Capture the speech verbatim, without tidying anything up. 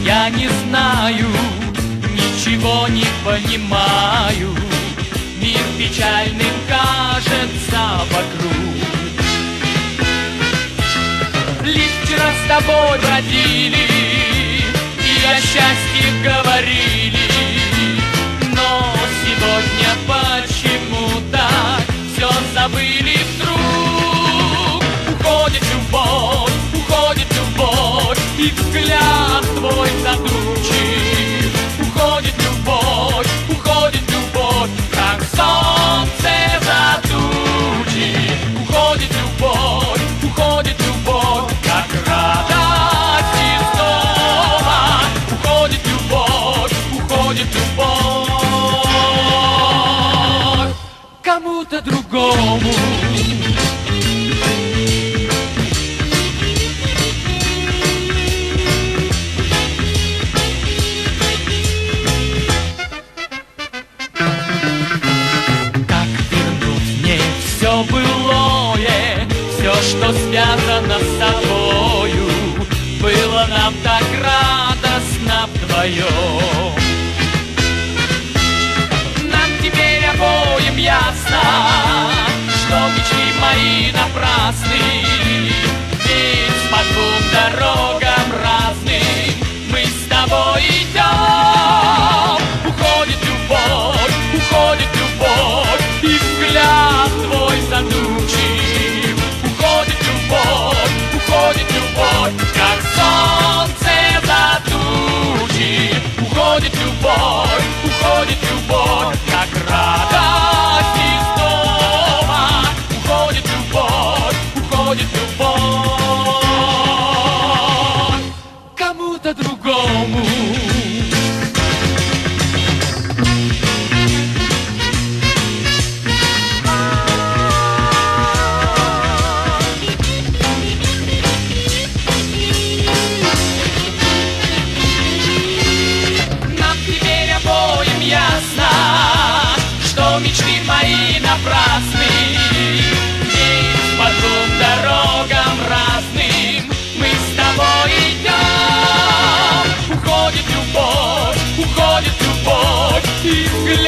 Я не знаю, ничего не понимаю, мир печальным кажется вокруг. Лишь вчера с тобой бродили и о счастье говорили, но сегодня почему-то все забыли вдруг. Уходит любовь, уходит любовь, и взгляд твой задумчив. Уходит любовь, уходит любовь, как солнце за тучи. Уходит любовь, уходит любовь, как радость из дома. Уходит любовь, уходит любовь кому-то другому. Все былое, все, что связано с тобою, было нам так радостно вдвоем. Нам теперь обоим ясно, что мечты мои напрасны, ведь по двум дорогам разным мы с тобой идем. Уходит любовь, уходит любовь, и взгляд твой задумчив. Уходит любовь, уходит любовь, как солнце за тучи. Уходит любовь, уходит любовь, как радость из дома. Уходит любовь, уходит любовь кому-то другому. Мечты мои напрасны, ведь по двум дорогам разным мы с тобой идем. Уходит любовь, уходит любовь, и взгляд